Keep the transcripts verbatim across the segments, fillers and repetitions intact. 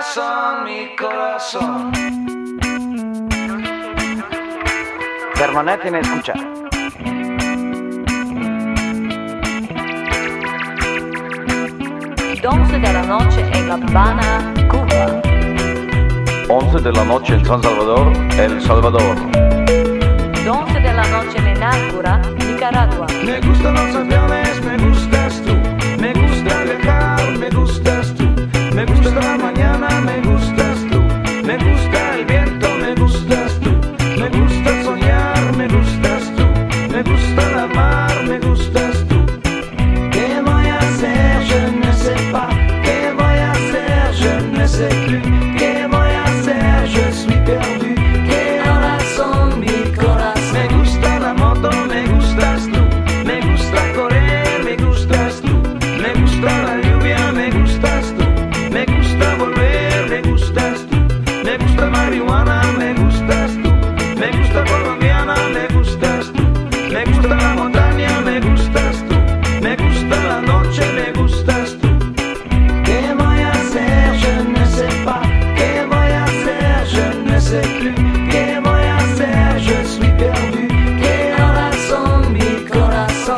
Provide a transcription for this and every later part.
corazón, mi corazón. Permanece en escucha. once de la noche en La Habana, Cuba. once de la noche en San Salvador, El Salvador. once de la noche en Henácora, Nicaragua. Me gustan los aviones, me gustas tú. Me gusta viajar, me gustas tú. Me gusta la mañana, me gustas tú. Me gusta el viento, me gustas tú. Me gusta soñar, me gustas tú. Me gusta la mar, me gustas tú. ¿Qué voy a hacer? Je ne sais pas. ¿Qué voy a hacer? Je ne sais plus. ¿Qué voy a hacer? Je suis perdu. ¿Qué horas son mi corazón? Me gusta la moto, me gustas tú. Me gusta correr, me gustas tú. Me gusta la lluvia, me gustas tú. Me gusta volver, me gustas tú. Me gusta marihuana, me gustas tú. Me gusta colombiana, me gustas tú. Me gusta la montaña, me gustas tú. Me gusta la noche, me gustas tú. ¿Qué voy a hacer? Je ne sais pas. ¿Qué voy a hacer? Je ne sais plus. ¿Qué voy a hacer? Je suis perdu. ¿Qué horas son mi corazón?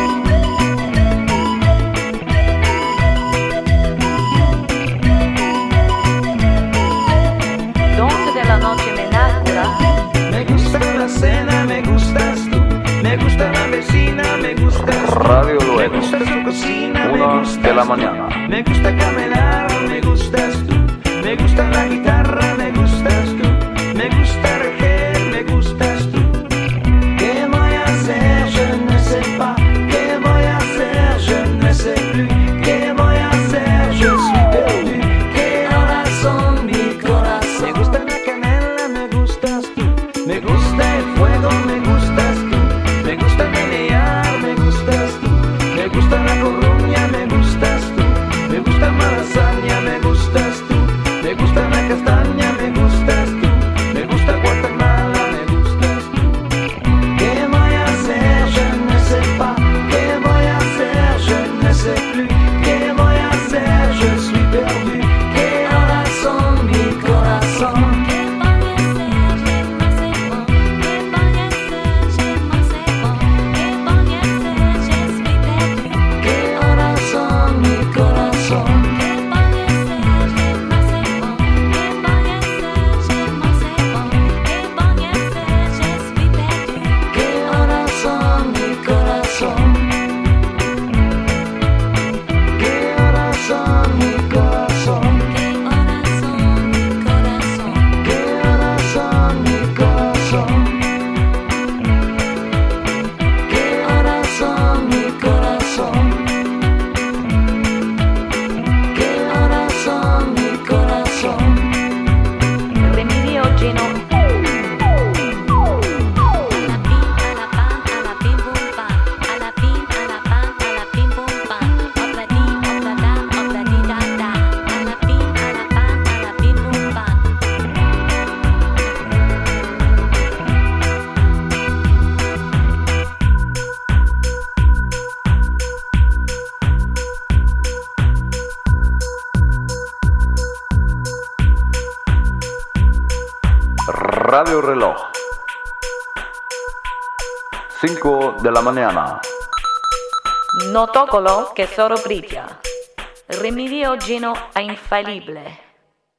once de la noche en Henácora. Me gusta la cena, me gustas tú. Me gusta la vecina, me gustas tú. Radio Me Luego, gusta su cocina, me una gustas de la tú. mañana. Me gusta caminar, me gustas tú. Me gusta la guitarra, me gustas tú. Me gusta reger, me gustas tú. ¿Qué voy a hacer? Je ne sais pas. ¿Qué voy a hacer? Je ne sais plus. ¿Qué voy a hacer? Je suis perdu. ¿Qué horas son mi corazón? Me gusta la canela, me gustas tú. Me gusta el fuego, me gustas tú. Me gusta menear, me gustas tú. Me gusta la corruña, me gustas tú. Me gusta malasaña, me gustas tú. Me gusta la castaña, me gustas tú. Me gusta Guatemala, me gustas tú. ¿Qué voy a hacer? Je ne sais pas. ¿Qué voy a hacer? Je ne sais plus. ¿Qué voy a hacer? Je suis perdu. ¿Qué horas son mi corazón? ¿Qué horas son mi corazón? ¿Qué horas son mi corazón? ¿Qué horas son mi corazón? ¿Qué horas son mi corazón? ¿Qué horas son mi corazón? ¿Qué horas son mi corazón? Remedio lleno. Radio Reloj. cinco de la mañana. No toccolo che solo brilla. Remedio lleno è infallibile.